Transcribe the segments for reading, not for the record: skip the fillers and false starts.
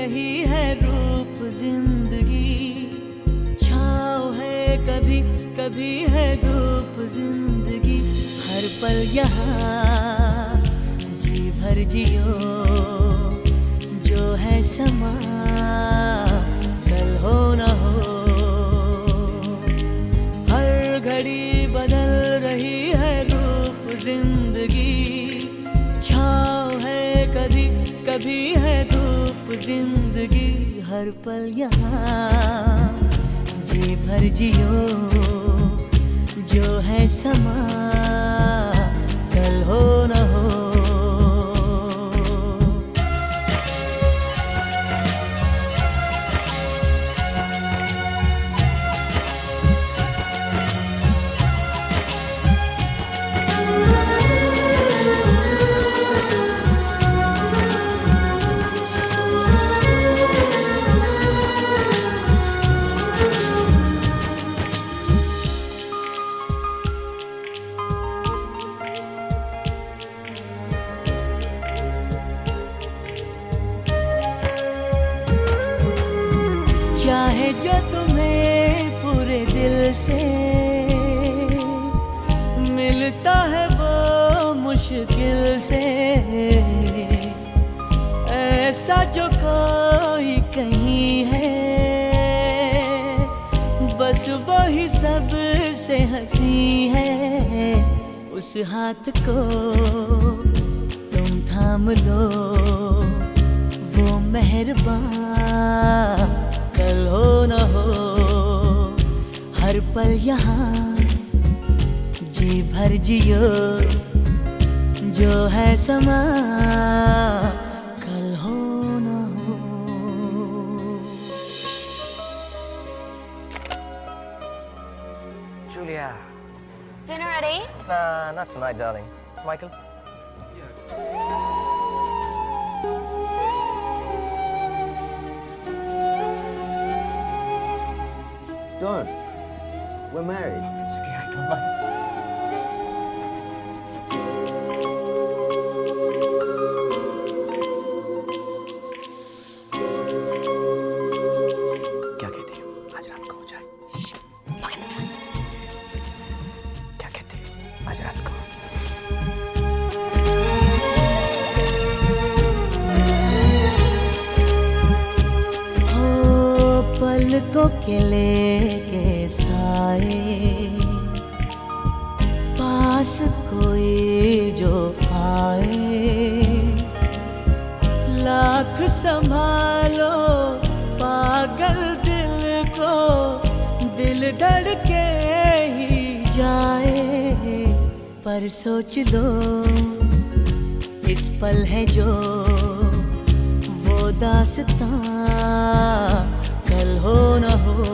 रही है रूप जिंदगी, छाँव है कभी कभी है धूप जिंदगी। हर पल यहाँ जी भर जियो, जो है समा कल हो न हो। हर घड़ी बदल रही है रूप जिंदगी, छाँव है कभी कभी है धूप जिंदगी। हर पल यहाँ जी भर जियो, जो है समा कल हो न हो। चाहे जो तुम्हें पूरे दिल से मिलता है वो मुश्किल से, ऐसा जो कोई कहीं है बस वही सबसे हंसी है। उस हाथ को तुम थाम लो, वो मेहरबान कल हो न हो। हर पल यहाँ जी भर जियो, जो है समा कल हो न हो। Julia. Dinner at 8? Nah, not tonight, darling. Michael? Don't. We're married. It's okay, I don't mind. क्या कहती हो? आज रात को हो जाए। क्या कहती हो? आज रात को। हो पलकों के लेके साए, पास कोई जो आए। लाख संभालो पागल दिल को, दिल धड़के ही जाए। पर सोच लो इस पल है जो वो दास्तां कल हो न हो।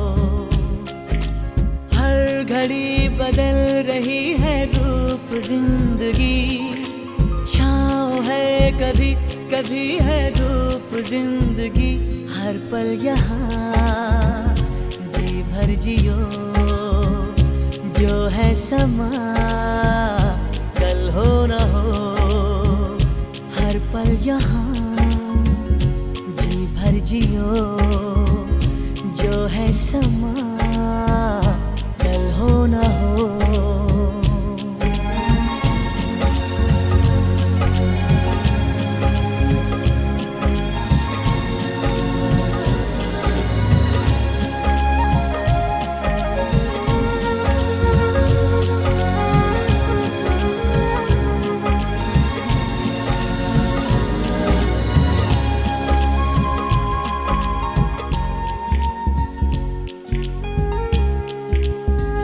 हर घड़ी बदल रही है रूप जिंदगी, छाँव है कभी कभी है धूप जिंदगी। हर पल यहाँ जी भर जियो, जो है समा कल हो न हो। हर पल यहाँ जी भर जियो, जो है समा कल हो न हो।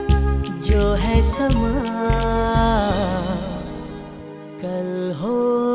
जो है समा कल हो